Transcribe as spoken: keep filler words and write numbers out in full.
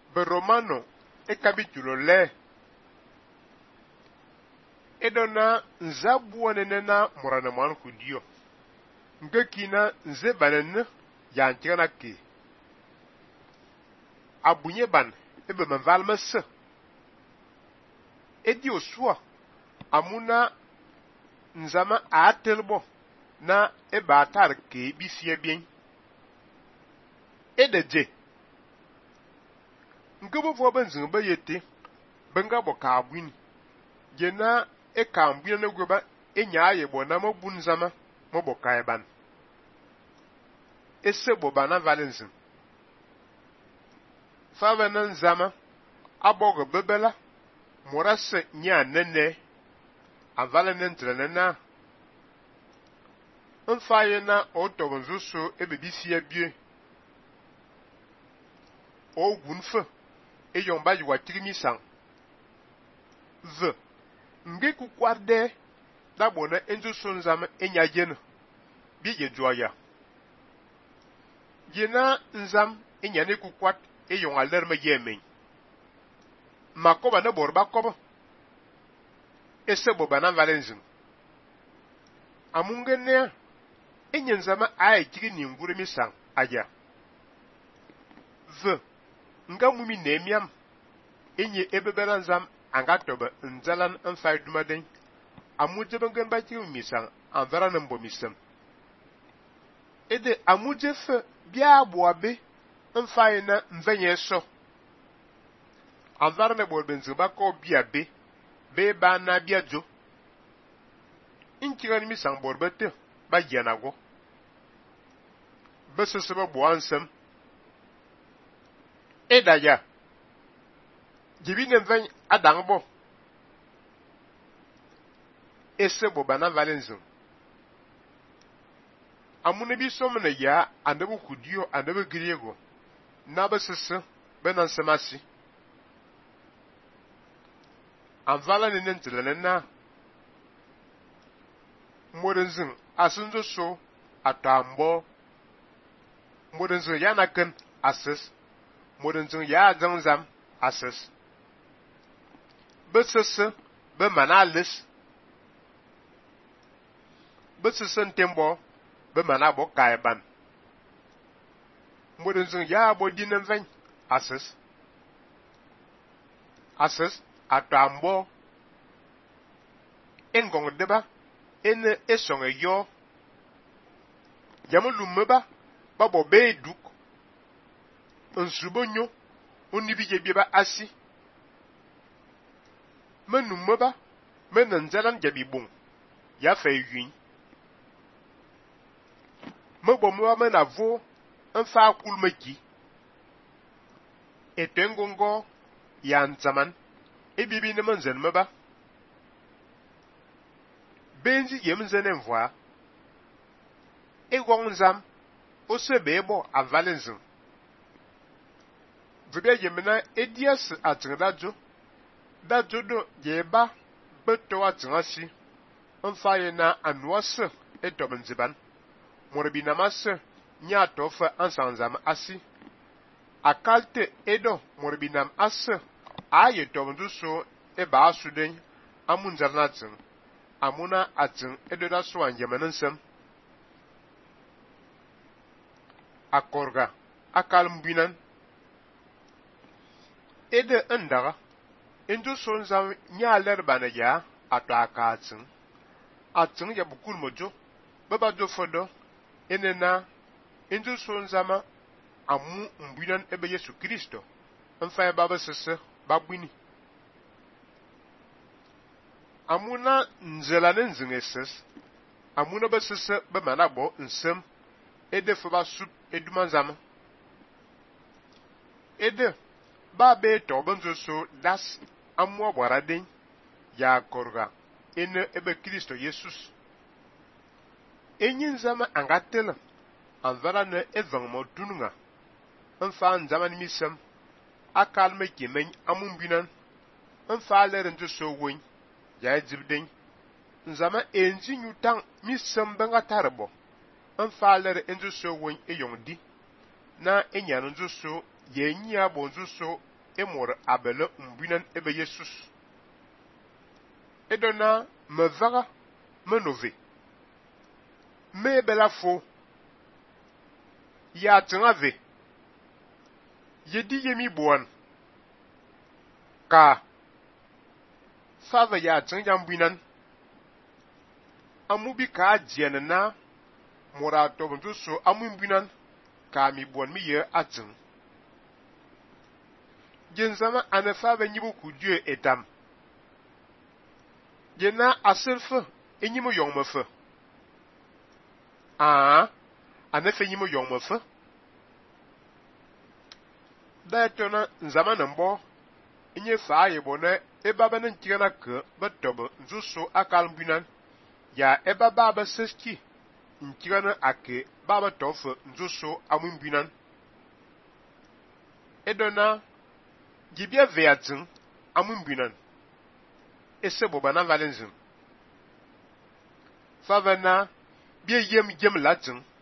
be Romano e capítulo le edona nzabu nena morana man kudio ngekina nze banen ya ntirana ke abunye ban ebe manvalmas edi osua amuna nzama atelbo na ebe atar ke bisie bien edeje ngebo vo benzin ba yete benga boka abwini jena e kambia na gweba enya ayebo na mabun zama maboka eban ese boba na valensin favenan zama abogo bebela morase nya nene avalenen trenena nfaye na otobonzo so ebebisi abie ogunfe eyomba yiwa tirimisan v nge kukwarde dabona enzo sonzama enya jena biye joya jena nzam enya ne kukwat eyon alerma yemen makoba na borba kobo ese boba na valenzin amungene enya nzama ay tiri ni ngure misan aya v nga mumi nemiam enye ebebera nzam anga toba nzalan nfai dumaden amuje bengen bati misan anvara nambo misam ede amuje fe bia boabe nfai na mvenye so anvara na bolbenzi bako biabe be ba na biajo inkiran misan borbete ba yanago beseseba boansam edaya jibine mven adangbo ese boba na valenzo amune bi somna ya andabu kudio andabu griego na basese benan semasi anvala ne nentlene na modenzin asunzo so atambo modenzin ya naken ases modenzin ya zanzam ases besese be manalis besese ntembo be manabo kaiban modenzin ya bodinen ven ases ases atambo engong deba ene esonge yo jamulumba babo beduk nsubonyo onibije bieba asi menumba menanzalan jabibung ya fayuin mebomo menavo enfa kulmeki etengongo ya nzaman ebibi ne manzen meba benzi yemzene mvoa egonzam osebebo avalenzin vebe yemena edias atradajo dajo do yeba beto atrasi enfaye na anwase etobenziban morabina masse nyato fa ansanzam asi akalte edo morabinam asse aye tobendu so eba asuden amunzarnatin amuna atin edo da so anjemansem akorga akalmbinan ede ndaga endo sonza nyaler banaya ataka atin atin ya bukul mojo baba do fodo enena endo sonza ma amu mbinan ebe Yesu Kristo mfa baba sese babwini amuna nzelane nzingeses amuna basese be manabo nsem ede foba sup edumanzama ede ba be to bonzo so das amu boraden ya korga ene ebe Kristo Jesus enyin zama angatela anvara ne evangmo tununga mfa nzama nimisem akalme kemen amumbinan mfa leren to so won ya jibden nzama enji nyutan misem benga tarbo mfa lere enzo so won eyondi na enyan nzo so yenyi abo nzo so emor abele mbunan ebe Jesus. Edona me vaga me nove. Me bela fo. Ya tengave. Yedi yemi buan. Ka. Fava ya teng jambunan. Amubi ka jene na. Mora tobonto so amumbunan. Ka mi buan mi ye ateng. Jenzama ane fava nyibu kudye etam. Jena aselfe enyimu yongmefe. Ah, ane fe nyimu yongmefe. Datona nzama nambo enye fa yebone ebaba na ntigana ke betobe nzuso akalmbunan ya ebaba ba seski ntigana ake baba tofe nzuso amumbunan. Edona gibia veatin amumbunan. Ese boba na valenzim. Favana bie yem yem latin